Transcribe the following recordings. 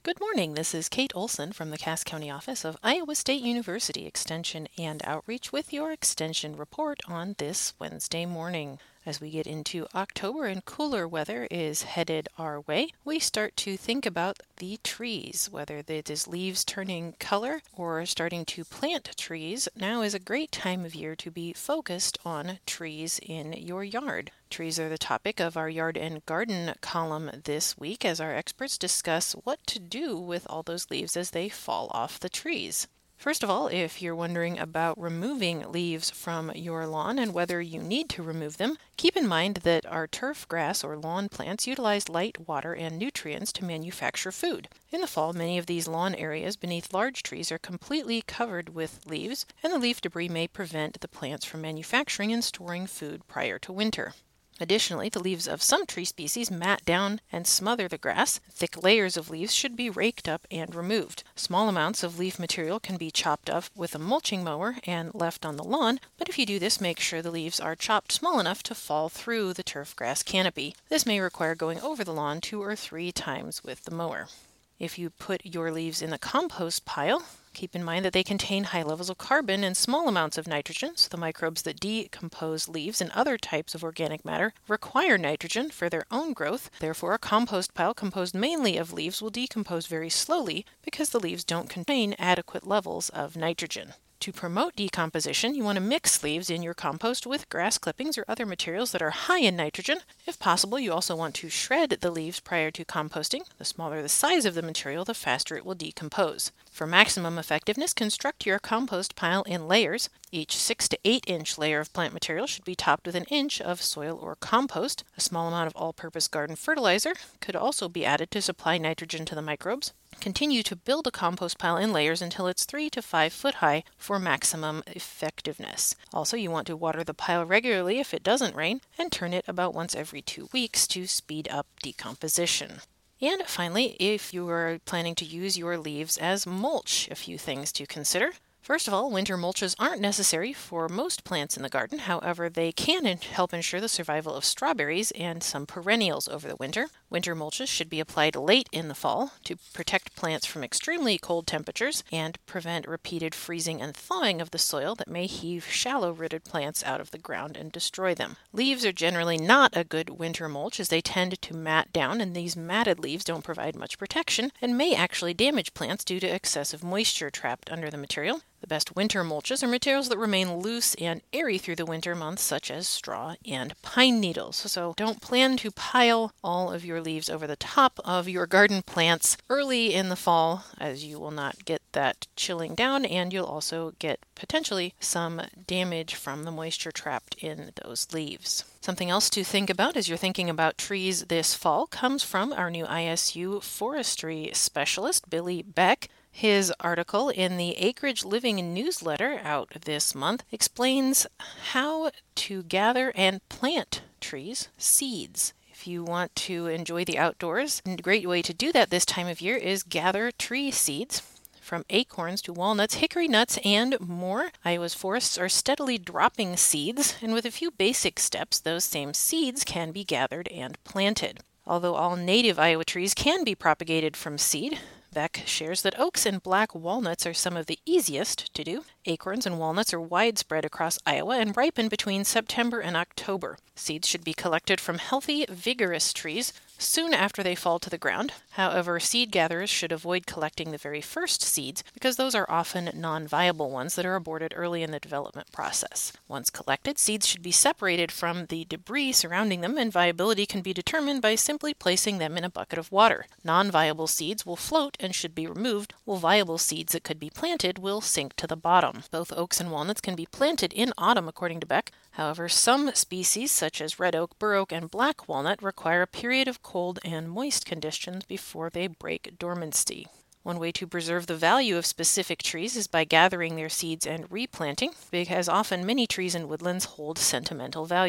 Good morning. This is Kate Olson from the Cass County office of Iowa State University Extension and Outreach with your Extension report on this Wednesday morning. As we get into October and cooler weather is headed our way, we start to think about the trees, whether it is leaves turning color or starting to plant trees. Now is a great time of year to be focused on trees in your yard. Trees are the topic of our Yard and Garden column this week as our experts discuss what to do with all those leaves as they fall off the trees. First of all, if you're wondering about removing leaves from your lawn and whether you need to remove them, keep in mind that our turf grass or lawn plants utilize light, water, and nutrients to manufacture food. In the fall, many of these lawn areas beneath large trees are completely covered with leaves, and the leaf debris may prevent the plants from manufacturing and storing food prior to winter. Additionally, the leaves of some tree species mat down and smother the grass. Thick layers of leaves should be raked up and removed. Small amounts of leaf material can be chopped up with a mulching mower and left on the lawn, but if you do this, make sure the leaves are chopped small enough to fall through the turf grass canopy. This may require going over the lawn 2 or 3 times with the mower. If you put your leaves in the compost pile, keep in mind that they contain high levels of carbon and small amounts of nitrogen, so the microbes that decompose leaves and other types of organic matter require nitrogen for their own growth. Therefore, a compost pile composed mainly of leaves will decompose very slowly because the leaves don't contain adequate levels of nitrogen. To promote decomposition, you want to mix leaves in your compost with grass clippings or other materials that are high in nitrogen. If possible, you also want to shred the leaves prior to composting. The smaller the size of the material, the faster it will decompose. For maximum effectiveness, construct your compost pile in layers. Each 6 to 8 inch layer of plant material should be topped with an inch of soil or compost. A small amount of all-purpose garden fertilizer could also be added to supply nitrogen to the microbes. Continue to build a compost pile in layers until it's 3 to 5 foot high for maximum effectiveness. Also, you want to water the pile regularly if it doesn't rain, and turn it about once every 2 weeks to speed up decomposition. And finally, if you are planning to use your leaves as mulch, a few things to consider. First of all, winter mulches aren't necessary for most plants in the garden. However, they can help ensure the survival of strawberries and some perennials over the winter. Winter mulches should be applied late in the fall to protect plants from extremely cold temperatures and prevent repeated freezing and thawing of the soil that may heave shallow-rooted plants out of the ground and destroy them. Leaves are generally not a good winter mulch as they tend to mat down, and these matted leaves don't provide much protection and may actually damage plants due to excessive moisture trapped under the material. The best winter mulches are materials that remain loose and airy through the winter months, such as straw and pine needles. So don't plan to pile all of your leaves over the top of your garden plants early in the fall, as you will not get that chilling down, and you'll also get potentially some damage from the moisture trapped in those leaves. Something else to think about as you're thinking about trees this fall comes from our new ISU forestry specialist, Billy Beck. His article in the Acreage Living newsletter out this month explains how to gather and plant trees seeds. If you want to enjoy the outdoors, a great way to do that this time of year is gather tree seeds. From acorns to walnuts, hickory nuts, and more, Iowa's forests are steadily dropping seeds, and with a few basic steps, those same seeds can be gathered and planted. Although all native Iowa trees can be propagated from seed, Beck shares that oaks and black walnuts are some of the easiest to do. Acorns and walnuts are widespread across Iowa and ripen between September and October. Seeds should be collected from healthy, vigorous trees soon after they fall to the ground. However, seed gatherers should avoid collecting the very first seeds because those are often non-viable ones that are aborted early in the development process. Once collected, seeds should be separated from the debris surrounding them, and viability can be determined by simply placing them in a bucket of water. Non-viable seeds will float and should be removed, while viable seeds that could be planted will sink to the bottom. Both oaks and walnuts can be planted in autumn, according to Beck. However, some species, such as red oak, bur oak, and black walnut, require a period of cold and moist conditions before they break dormancy. One way to preserve the value of specific trees is by gathering their seeds and replanting, because often many trees and woodlands hold sentimental value.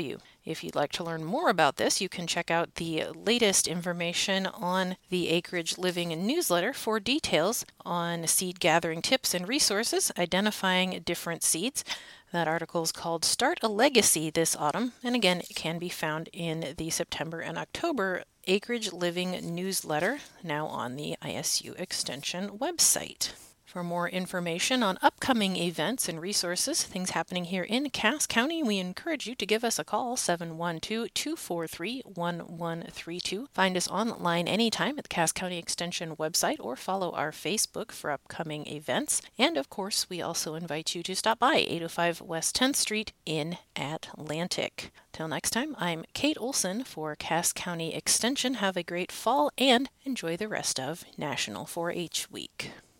If you'd like to learn more about this, you can check out the latest information on the Acreage Living newsletter for details on seed gathering tips and resources, identifying different seeds. That article is called Start a Legacy this autumn, and again, it can be found in the September and October Acreage Living newsletter, now on the ISU Extension website. For more information on upcoming events and resources, things happening here in Cass County, we encourage you to give us a call, 712-243-1132. Find us online anytime at the Cass County Extension website or follow our Facebook for upcoming events. And of course, we also invite you to stop by 805 West 10th Street in Atlantic. Till next time, I'm Kate Olson for Cass County Extension. Have a great fall and enjoy the rest of National 4-H Week.